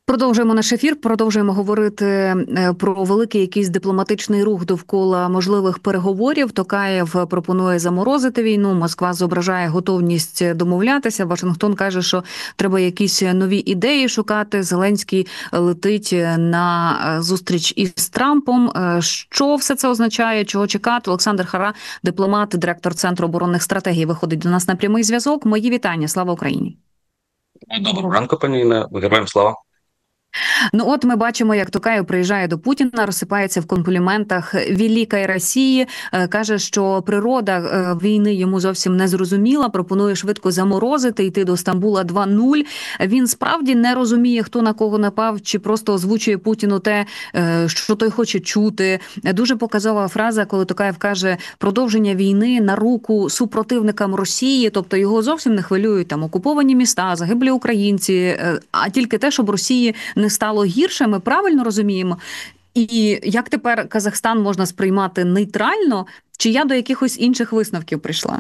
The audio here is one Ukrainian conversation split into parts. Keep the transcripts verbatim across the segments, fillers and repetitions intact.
Продовжуємо наш ефір, продовжуємо говорити е, про великий якийсь дипломатичний рух довкола можливих переговорів. Токаєв пропонує заморозити війну, Москва зображає готовність домовлятися, Вашингтон каже, що треба якісь нові ідеї шукати, Зеленський летить на зустріч із Трампом. Що все це означає, чого чекати? Олександр Хара, дипломат, директор Центру оборонних стратегій, виходить до нас на прямий зв'язок. Мої вітання, слава Україні! Доброго ранку, пані Інна. Героям слава. Ну от ми бачимо, як Токаєв приїжджає до Путіна, розсипається в компліментах «Великої Росії», каже, що природа війни йому зовсім не зрозуміла, пропонує швидко заморозити, йти до Стамбула два нуль. Він справді не розуміє, хто на кого напав, чи просто озвучує Путіну те, що той хоче чути. Дуже показова фраза, коли Токаєв каже продовження війни на руку супротивникам Росії, тобто його зовсім не хвилюють там окуповані міста, загиблі українці, а тільки те, щоб Росії не стало гірше, ми правильно розуміємо? І як тепер Казахстан можна сприймати нейтрально, чи я до якихось інших висновків прийшла?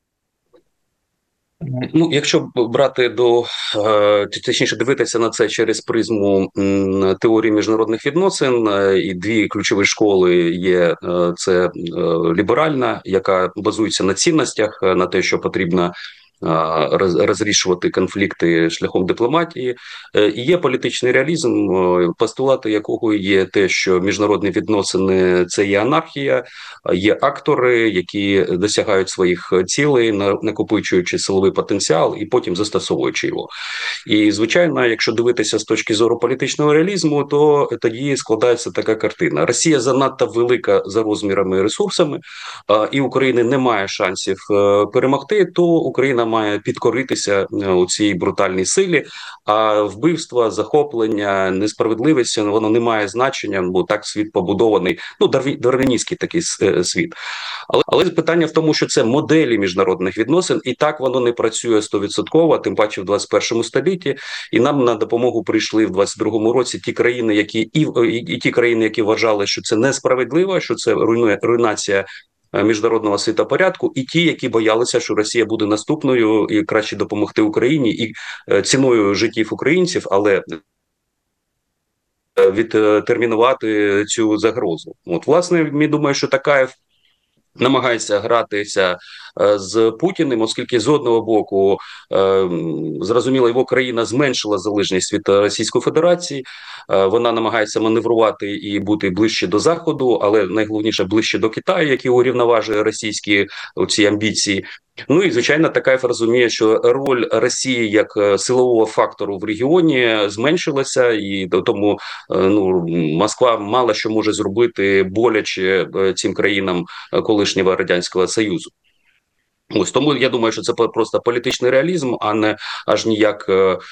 Ну, якщо брати до точніше дивитися на це через призму теорії міжнародних відносин, і дві ключові школи є: це ліберальна, яка базується на цінностях, на те, що потрібно розрішувати конфлікти шляхом дипломатії, і є політичний реалізм, постулати якого є те, що міжнародні відносини – це є анархія, є актори, які досягають своїх цілей, накопичуючи силовий потенціал і потім застосовуючи його. І, звичайно, якщо дивитися з точки зору політичного реалізму, то тоді складається така картина. Росія занадто велика за розмірами і ресурсами, і України немає шансів перемогти, то Україна має підкоритися у цій брутальній силі, а вбивства, захоплення, несправедливість, воно не має значення, бо так світ побудований, ну, дарвіністський такий світ. Але, але питання в тому, що це моделі міжнародних відносин, і так воно не працює сто відсотків, тим паче в двадцять першому столітті, і нам на допомогу прийшли в двадцять другому році ті країни, які і, і, і ті країни, які вважали, що це несправедливо, що це руйнує руйнація міжнародного світопорядку, і ті, які боялися, що Росія буде наступною і краще допомогти Україні і ціною життів українців, але відтермінувати цю загрозу. От, власне, я думаю, що Токаєв намагається гратися з Путіним, оскільки з одного боку, зрозуміло, його країна зменшила залежність від Російської Федерації, вона намагається маневрувати і бути ближче до Заходу, але найголовніше ближче до Китаю, який урівноважує російські ці амбіції. Ну і, звичайно, Токаєв розуміє, що роль Росії як силового фактору в регіоні зменшилася, і тому ну, Москва мало що може зробити боляче цим країнам колишнього Радянського Союзу. Ось тому я думаю, що це просто політичний реалізм, а не аж ніяк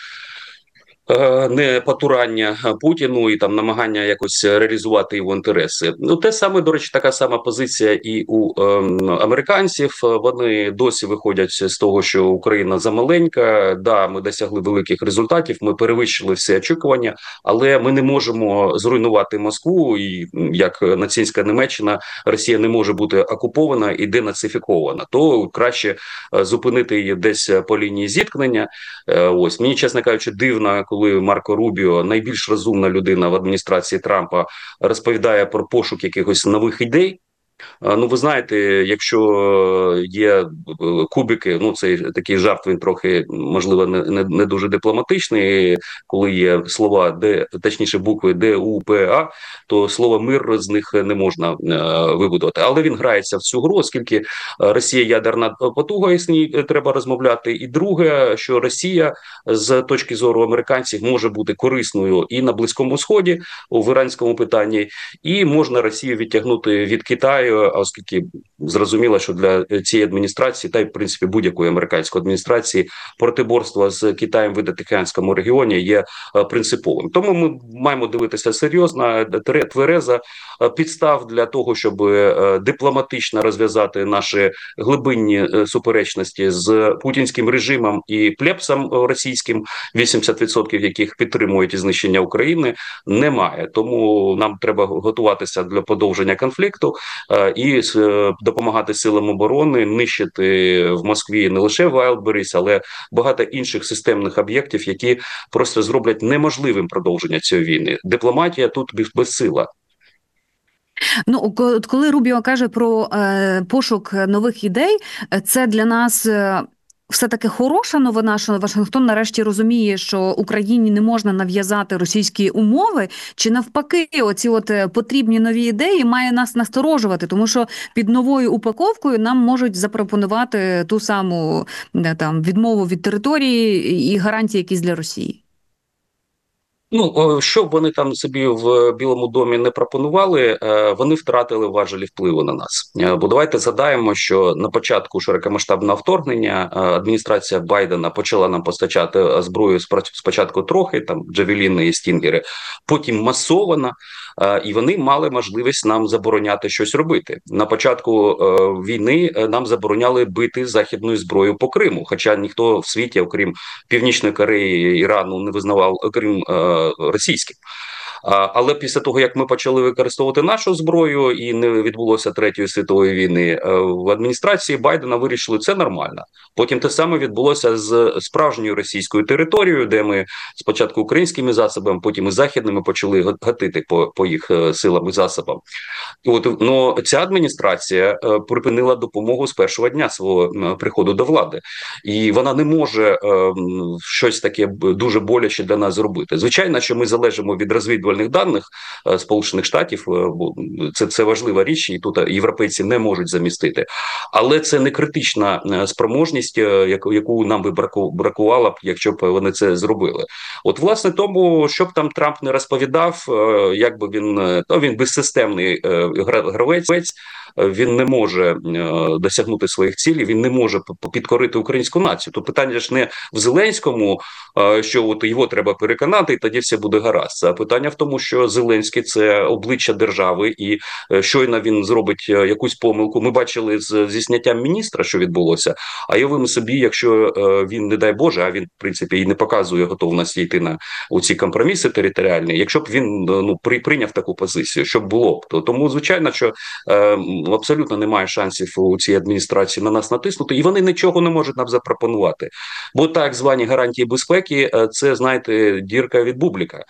не потурання Путіну і там намагання якось реалізувати його інтереси. Ну, те саме, до речі, така сама позиція і у е, американців. Вони досі виходять з того, що Україна замаленька. Да, ми досягли великих результатів, ми перевищили всі очікування, але ми не можемо зруйнувати Москву, і як нацистська Німеччина, Росія не може бути окупована і денацифікована. То краще зупинити її десь по лінії зіткнення. Ось, мені, чесно кажучи, дивно, коли Марко Рубіо, найбільш розумна людина в адміністрації Трампа, розповідає про пошук якихось нових ідей. Ну, ви знаєте, якщо є кубики, ну, цей такий жарт, він трохи, можливо, не, не, не дуже дипломатичний, коли є слова, де, точніше, букви Д, У, П, А, то слово «мир» з них не можна е, вибудувати. Але він грається в цю гру, оскільки Росія ядерна потуга, і з ній треба розмовляти. І друге, що Росія з точки зору американців може бути корисною і на Близькому Сході, в іранському питанні, і можна Росію відтягнути від Китаю, оскільки зрозуміло, що для цієї адміністрації, та й в принципі будь-якої американської адміністрації, протиборство з Китаєм в Індотихоокеанському регіоні є принциповим. Тому ми маємо дивитися серйозно, тверезо, підстав для того, щоб дипломатично розв'язати наші глибинні суперечності з путінським режимом і плебсом російським, вісімдесят відсотків яких підтримують знищення України, немає. Тому нам треба готуватися для подовження конфлікту. і допомагати силам оборони нищити в Москві не лише Wildberries, але багато інших системних об'єктів, які просто зроблять неможливим продовження цієї війни. Дипломатія тут безсила. Ну, коли Рубіо каже про е, пошук нових ідей, це для нас е, все-таки хороша новина, що Вашингтон нарешті розуміє, що Україні не можна нав'язати російські умови, чи навпаки, оці от потрібні нові ідеї має нас насторожувати, тому що під новою упаковкою нам можуть запропонувати ту саму де, там, відмову від території і гарантії якісь для Росії. Ну, що б вони там собі в Білому домі не пропонували, вони втратили важелі впливу на нас. Бо давайте згадаємо, що на початку широкомасштабного вторгнення адміністрація Байдена почала нам постачати зброю спочатку трохи, там джавеліни і стінгери, потім масовано, і вони мали можливість нам забороняти щось робити. На початку війни нам забороняли бити західною зброєю по Криму, хоча ніхто в світі, окрім Північної Кореї, Ірану, не визнавав Крим російським. Але після того, як ми почали використовувати нашу зброю і не відбулося Третьої світової війни, в адміністрації Байдена вирішили, це нормально. Потім те саме відбулося з справжньою російською територією, де ми спочатку українськими засобами, потім і західними почали гатити по, по їх силам і засобам. От, ну, ця адміністрація припинила допомогу з першого дня свого приходу до влади. І вона не може е, щось таке дуже боляче для нас зробити. Звичайно, що ми залежимо від розвідувальних даних е, Сполучених Штатів, е, бо це, це важлива річ, і тут європейці не можуть замістити. Але це не критична спроможність, е, яку, яку нам би браку, бракувало б, якщо б вони це зробили. От, власне, тому, щоб там Трамп не розповідав, е, як би він, то він безсистемний е, гравець, він не може е, досягнути своїх цілей, він не може підкорити українську націю. То питання ж не в Зеленському, е, що от його треба переконати, і тоді все буде гаразд. А питання в тому, що Зеленський – це обличчя держави, і е, щойно він зробить якусь помилку. Ми бачили з, зі зняттям міністра, що відбулося, а уявимо собі, якщо е, він, не дай Боже, а він, в принципі, і не показує готовності йти на у ці компроміси територіальні, якщо б він ну, при, прийняв таку позицію, що б було б. То, тому, звичайно, що е, абсолютно немає шансів у цій адміністрації на нас натиснути, і вони нічого не можуть нам запропонувати. Бо так звані гарантії безпеки – це, знаєте, дірка від бублика.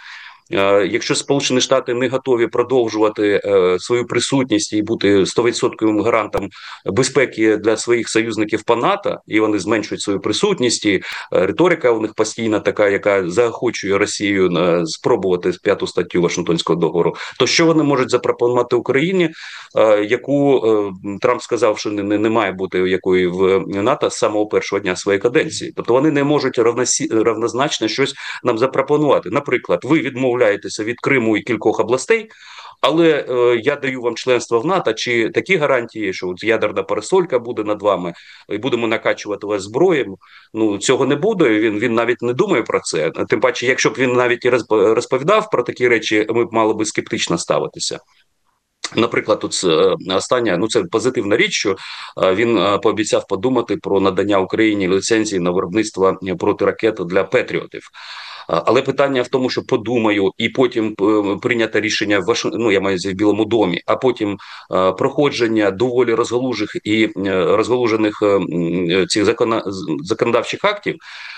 Якщо Сполучені Штати не готові продовжувати е, свою присутність і бути сто відсотків гарантом безпеки для своїх союзників по НАТО, і вони зменшують свою присутність, і е, риторика у них постійна така, яка заохочує Росію е, спробувати п'яту статтю Вашингтонського договору, то що вони можуть запропонувати Україні, е, яку е, Трамп сказав, що не, не має бути якої в НАТО з самого першого дня своєї каденції. Тобто вони не можуть равносі, равнозначно щось нам запропонувати. Наприклад, ви відмовляєте від Криму і кількох областей, але е, я даю вам членство в НАТО, чи такі гарантії, що от ядерна парасолька буде над вами, і будемо накачувати вас зброєю. Ну, цього не буде, він, він навіть не думає про це. Тим паче, якщо б він навіть і розповідав про такі речі, ми б мали би скептично ставитися. Наприклад, тут остання, ну це позитивна річ, що він пообіцяв подумати про надання Україні ліцензії на виробництво протиракет для патріотів. Але питання в тому, що подумаю, і потім прийняти рішення в Ваш... ну, я маю в Білому домі, а потім проходження доволі розгалужених і розгалужених цих закон... законодавчих актів.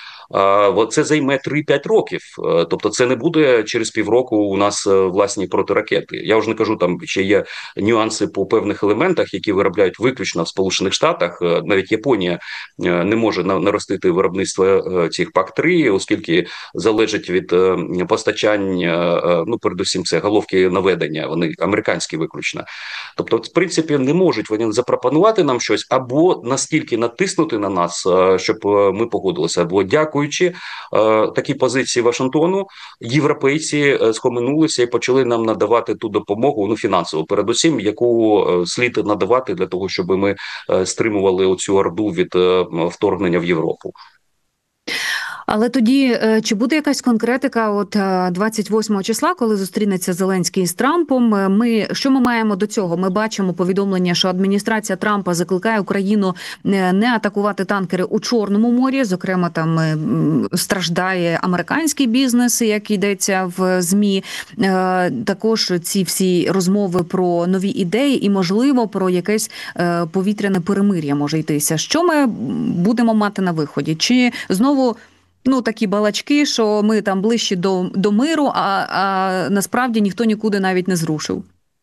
Це займе три-п'ять років, тобто це не буде через півроку у нас власні протиракети. Я вже не кажу, там ще є нюанси по певних елементах, які виробляють виключно в Сполучених Штатах. Навіть Японія не може наростити виробництво цих пак три, оскільки залежить від постачання, ну передусім це головки наведення, вони американські виключно. Тобто, в принципі, не можуть вони запропонувати нам щось або настільки натиснути на нас, щоб ми погодилися, або дякую. Дякуючи е, такій позиції Вашингтону, європейці е, схаменулися і почали нам надавати ту допомогу, ну фінансову, передусім, яку е, слід надавати для того, щоб ми е, стримували оцю орду від е, вторгнення в Європу. Але тоді чи буде якась конкретика от двадцять восьмого числа, коли зустрінеться Зеленський з Трампом? Ми що ми маємо до цього? Ми бачимо повідомлення, що адміністрація Трампа закликає Україну не атакувати танкери у Чорному морі. Зокрема, там страждає американський бізнес, як йдеться в ЗМІ. Також ці всі розмови про нові ідеї і, можливо, про якесь повітряне перемир'я може йтися. Що ми будемо мати на виході? Чи знову ну, такі балачки, що ми там ближче до, до миру, а, а насправді ніхто нікуди навіть не зрушив?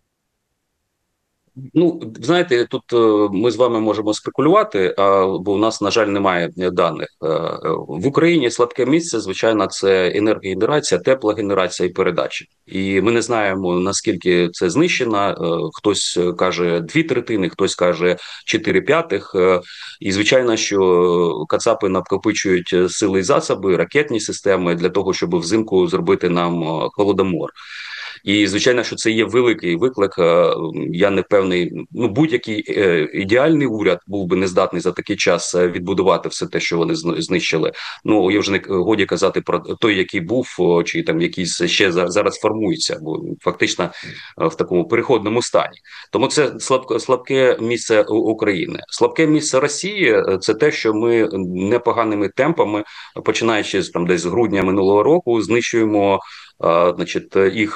Ну, знаєте, тут ми з вами можемо спекулювати, бо у нас, на жаль, немає даних. В Україні слабке місце, звичайно, це енергогенерація, теплогенерація і передача. І ми не знаємо, наскільки це знищено. Хтось каже дві третини, хтось каже чотири п'ятих. І, звичайно, що кацапи накопичують сили і засоби, ракетні системи для того, щоб взимку зробити нам холодомор. І, звичайно, що це є великий виклик. Я не певний, ну, будь-який ідеальний уряд був би не здатний за такий час відбудувати все те, що вони знищили. Ну, я вже не годі казати про той, який був, чи там якийсь ще зараз формується, бо фактично в такому переходному стані. Тому це слабке, слабке місце України. Слабке місце Росії – це те, що ми непоганими темпами, починаючи там десь з грудня минулого року, знищуємо значить, їх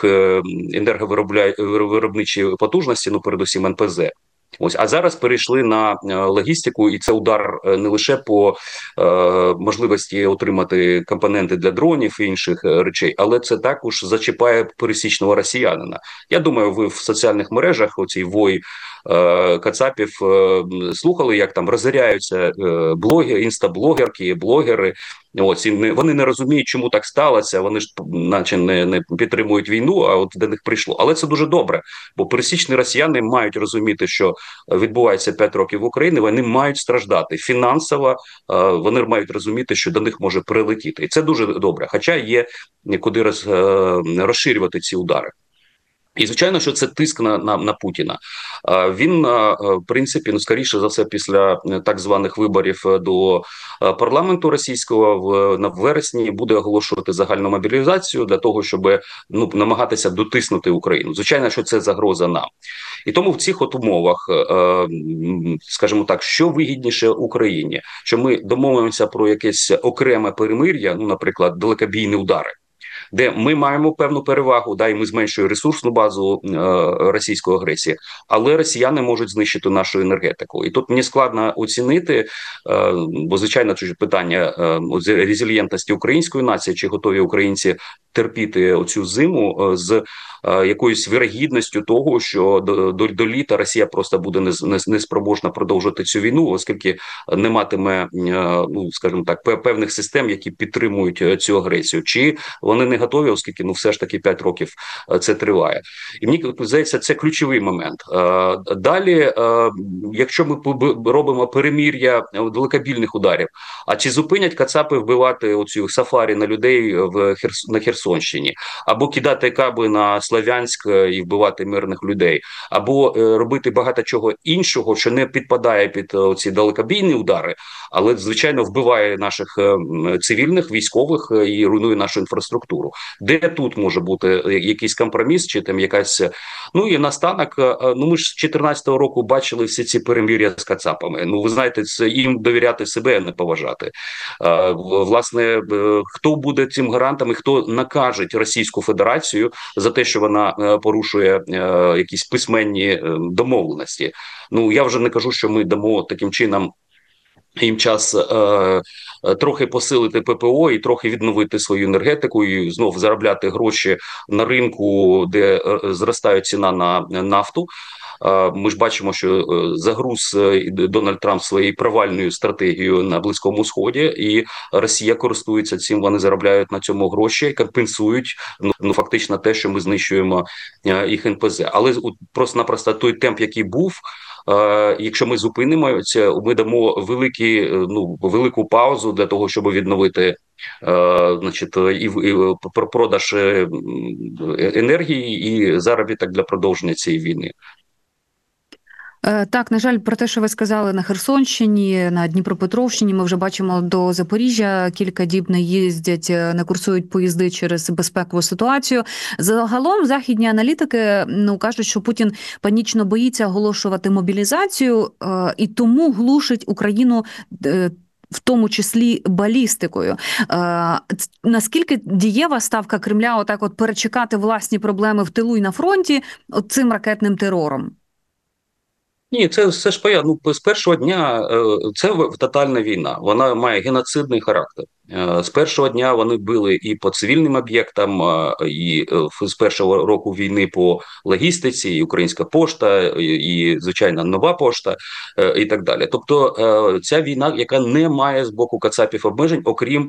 енерговиробничі потужності, ну, передусім ен пе зе. Ось, а зараз перейшли на логістику, і це удар не лише по е, можливості отримати компоненти для дронів і інших речей, але це також зачіпає пересічного росіянина. Я думаю, ви в соціальних мережах оцій вой е, кацапів е, слухали, як там розоряються е, блогери, інстаблогерки, блогери. Ось, і не, вони не розуміють, чому так сталося, вони ж наче не, не підтримують війну, а от до них прийшло. Але це дуже добре, бо пересічні росіяни мають розуміти, що відбувається п'ять років в Україні, вони мають страждати фінансово, вони мають розуміти, що до них може прилетіти. І це дуже добре, хоча є куди роз, розширювати ці удари. І, звичайно, що це тиск на, на, на Путіна. Він, в принципі, ну, скоріше за все, після так званих виборів до парламенту російського в, на вересні буде оголошувати загальну мобілізацію для того, щоб ну, намагатися дотиснути Україну. Звичайно, що це загроза нам. І тому в цих от умовах, скажімо так, що вигідніше Україні? Що ми домовимося про якесь окреме перемир'я, ну, наприклад, далекобійні удари, де ми маємо певну перевагу, да, і ми зменшуємо ресурсну базу е, російської агресії, але росіяни можуть знищити нашу енергетику. І тут мені складно оцінити, е, бо, звичайно, це ж питання е, резильєнтності української нації, чи готові українці терпіти оцю зиму е, з е, якоюсь вірогідністю того, що до, до, до літа Росія просто буде не, не, не спроможна продовжити цю війну, оскільки не матиме, е, ну, скажімо так, певних систем, які підтримують цю агресію. Чи вони не готові, оскільки ну все ж таки п'ять років це триває. І мені здається, це ключовий момент. Далі, якщо ми робимо перемір'я далекобійних ударів, а чи зупинять кацапи вбивати оцю сафарі на людей в Херс... на Херсонщині, або кидати каби на Слов'янськ і вбивати мирних людей, або робити багато чого іншого, що не підпадає під ці далекобійні удари, але, звичайно, вбиває наших цивільних, військових і руйнує нашу інфраструктуру. Де тут може бути якийсь компроміс, чи там якась... Ну і настанок, ну ми ж з чотирнадцятого року бачили всі ці перемир'я з кацапами. Ну, ви знаєте, це їм довіряти себе, а не поважати. Власне, хто буде цим гарантом і хто накаже Російську Федерацію за те, що вона порушує якісь письменні домовленості? Ну, я вже не кажу, що ми дамо таким чином їм час е, трохи посилити пе пе о і трохи відновити свою енергетику і знов заробляти гроші на ринку, де е, зростає ціна на нафту. Е, ми ж бачимо, що е, загруз е, Дональд Трамп своєю провальною стратегією на Близькому Сході, і Росія користується цим, вони заробляють на цьому гроші, компенсують ну, ну фактично те, що ми знищуємо е, їх ен пе зе. Але просто-напросто той темп, який був, Uh, якщо ми зупинимо це, ми дамо великі, ну, велику паузу для того, щоб відновити uh, значить, і, і продаж енергії і заробіток для продовження цієї війни. Так, на жаль, про те, що ви сказали на Херсонщині, на Дніпропетровщині, ми вже бачимо до Запоріжжя кілька діб не їздять, не курсують поїзди через безпекову ситуацію. Загалом західні аналітики ну кажуть, що Путін панічно боїться оголошувати мобілізацію і тому глушить Україну, в тому числі балістикою. Е, наскільки дієва ставка Кремля отак от перечекати власні проблеми в тилу і на фронті от цим ракетним терором? Ні, це все ж поя. Ну, з першого дня це тотальна війна. Вона має геноцидний характер. З першого дня вони били і по цивільним об'єктам, і з першого року війни по логістиці, і Українська пошта, і звичайно нова пошта, і так далі. Тобто ця війна, яка не має з боку кацапів обмежень, окрім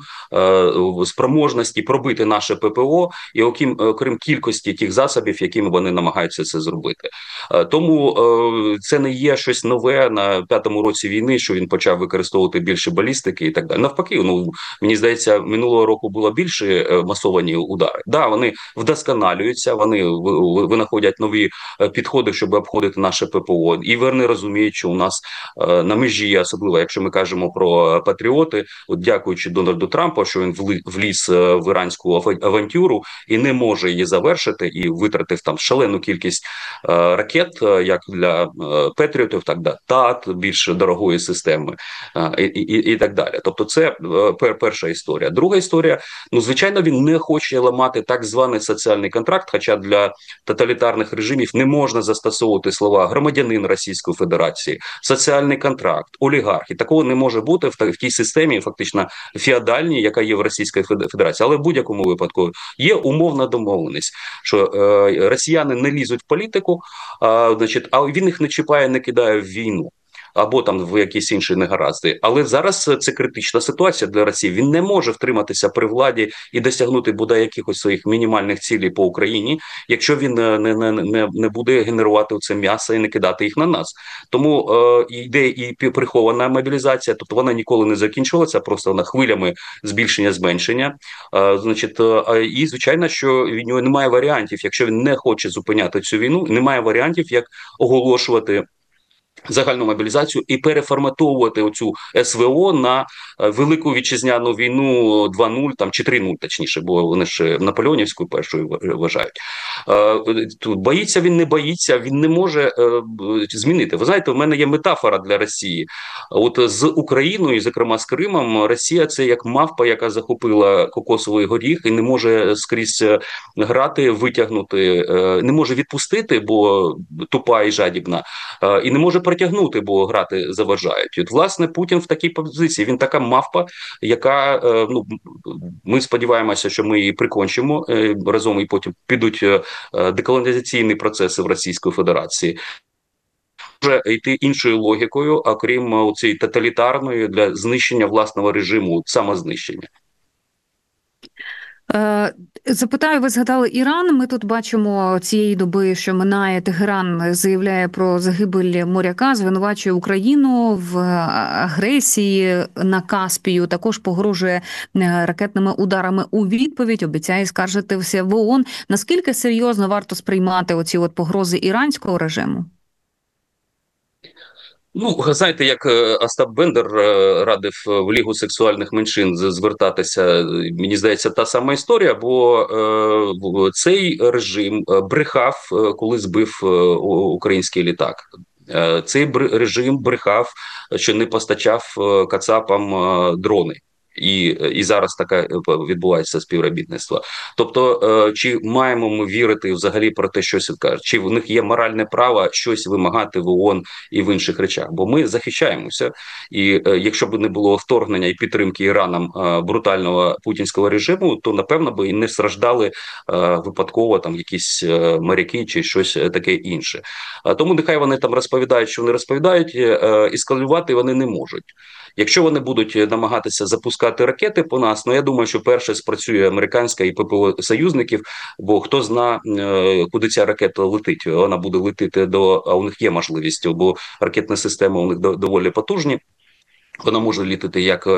спроможності пробити наше ППО, і окрім, окрім кількості тих засобів, якими вони намагаються це зробити. Тому це не є щось нове на п'ятому році війни, що він почав використовувати більше балістики і так далі. Навпаки, ну мені здається, минулого року було більше масовані удари. Да, вони вдосконалюються, вони винаходять нові підходи, щоб обходити наше ППО. І вони розуміють, що у нас на межі, особливо якщо ми кажемо про патріоти, от дякуючи Дональду Трампу, що він вліз в іранську авантюру і не може її завершити, і витратив там шалену кількість ракет, як для Петріотів, так для ТАТ, більш дорогої системи, і, і, і так далі. Тобто це перша історія. Друга історія, ну, звичайно, він не хоче ламати так званий соціальний контракт, хоча для тоталітарних режимів не можна застосовувати слова громадянин Російської Федерації, соціальний контракт, олігарх. І такого не може бути в, в тій системі, фактично феодальній, яка є в Російській Федерації. Але в будь-якому випадку є умовна домовленість, що е, росіяни не лізуть в політику, а, значить, а він їх не чіпає, не кидає в війну або там в якісь інші негаразди. Але зараз це критична ситуація для Росії. Він не може втриматися при владі і досягнути бодай якихось своїх мінімальних цілей по Україні, якщо він не, не, не, не буде генерувати це м'ясо і не кидати їх на нас. Тому е, йде і прихована мобілізація, тобто вона ніколи не закінчувалася, просто вона хвилями збільшення-зменшення. Е, значить, е, і звичайно, що від нього немає варіантів, якщо він не хоче зупиняти цю війну, немає варіантів, як оголошувати загальну мобілізацію і переформатовувати оцю СВО на велику вітчизняну війну два нуль там чи три нуль, точніше, бо вони ж Наполеонівську першою вважають. Тут боїться він, не боїться, він не може змінити. Ви знаєте, в мене є метафора для Росії. От з Україною, зокрема з Кримом, Росія це як мавпа, яка захопила кокосовий горіх і не може скрізь грати, витягнути, не може відпустити, бо тупа і жадібна, і не може притягнути, бо грати заважають. І от, власне, Путін в такій позиції. Він така мавпа, яка, ну, ми сподіваємося, що ми її прикончимо разом, і потім підуть деколонізаційні процеси в Російської Федерації. Може йти іншою логікою, окрім цієї тоталітарної, для знищення власного режиму, самознищення. Запитаю, ви згадали Іран. Ми тут бачимо цієї доби, що минає, Тегеран заявляє про загибель моряка, звинувачує Україну в агресії на Каспію, також погрожує ракетними ударами у відповідь, обіцяє скаржитися в ООН. Наскільки серйозно варто сприймати оці от погрози іранського режиму? Ну, знаєте, як Остап Бендер радив в Лігу сексуальних меншин звертатися, мені здається, та сама історія, бо е, цей режим брехав, коли збив український літак. Цей режим брехав, що не постачав кацапам дрони. І, і зараз таке відбувається співробітництво. Тобто, чи маємо ми вірити взагалі про те, що кажуть? Чи в них є моральне право щось вимагати в ООН і в інших речах? Бо ми захищаємося. І якщо б не було вторгнення і підтримки Іраном брутального путінського режиму, то, напевно, би і не страждали випадково там якісь моряки чи щось таке інше. Тому нехай вони там розповідають, що вони розповідають, ескалювати вони не можуть. Якщо вони будуть намагатися запускати ракети по нас, ну я думаю, що перше спрацює американська і ППО союзників, бо хто зна, куди ця ракета летить. Вона буде летіти до, а у них є можливість, бо ракетні системи у них доволі потужні. Вона може літати як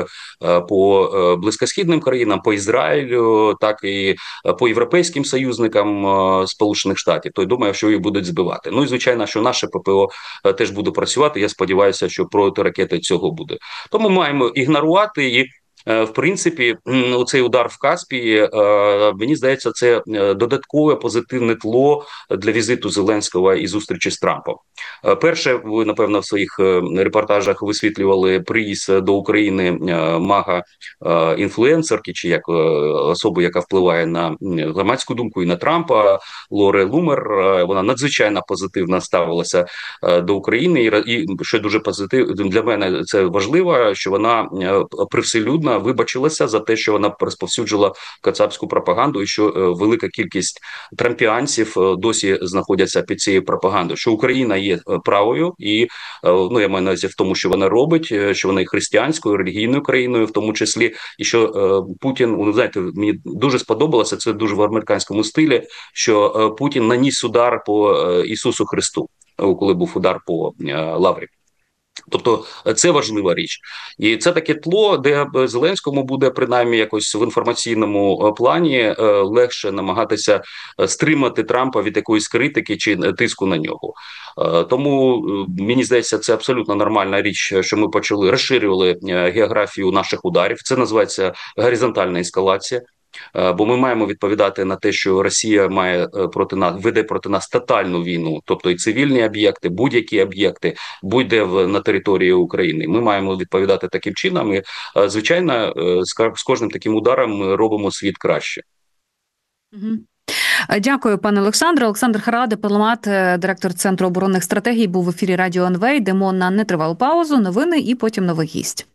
по близькосхідним країнам, по Ізраїлю, так і по європейським союзникам Сполучених Штатів. То й думаю, що їх будуть збивати. Ну і звичайно, що наше ППО теж буде працювати. Я сподіваюся, що проти ракети цього буде. Тому маємо ігнорувати і. В принципі, цей удар в Каспії, мені здається, це додаткове позитивне тло для візиту Зеленського і зустрічі з Трампом. Перше, ви, напевно, в своїх репортажах висвітлювали приїзд до України мага-інфлюенсерки, чи як особи, яка впливає на громадську думку і на Трампа, Лоре Лумер. Вона надзвичайно позитивно ставилася до України. І, що дуже позитивно, для мене це важливо, що вона привселюдно вибачилася за те, що вона розповсюджила кацапську пропаганду, і що велика кількість трампіанців досі знаходяться під цією пропагандою, що Україна є правою, і ну я маю на увазі в тому, що вона робить, що вона є християнською, релігійною країною, в тому числі, і що е, Путін, ви знаєте, мені дуже сподобалося, це дуже в американському стилі, що е, Путін наніс удар по е, Ісусу Христу, коли був удар по е, Лаврі. Тобто це важлива річ, і це таке тло, де Зеленському буде принаймні якось в інформаційному плані легше намагатися стримати Трампа від якоїсь критики чи тиску на нього. Тому мені здається, це абсолютно нормальна річ, що ми почали розширювали географію наших ударів. Це називається горизонтальна ескалація. Бо ми маємо відповідати на те, що Росія має проти нас веде проти нас тотальну війну, тобто і цивільні об'єкти, будь-які об'єкти, будь-де в на території України. Ми маємо відповідати таким чином. І, звичайно, з кожним таким ударом ми робимо світ краще. Угу. Дякую, пане Олександре. Олександр Харала, дипломат, директор Центру оборонних стратегій, був в ефірі Радіо ен ве. Йдемо на нетривалу паузу, новини і потім новий гість.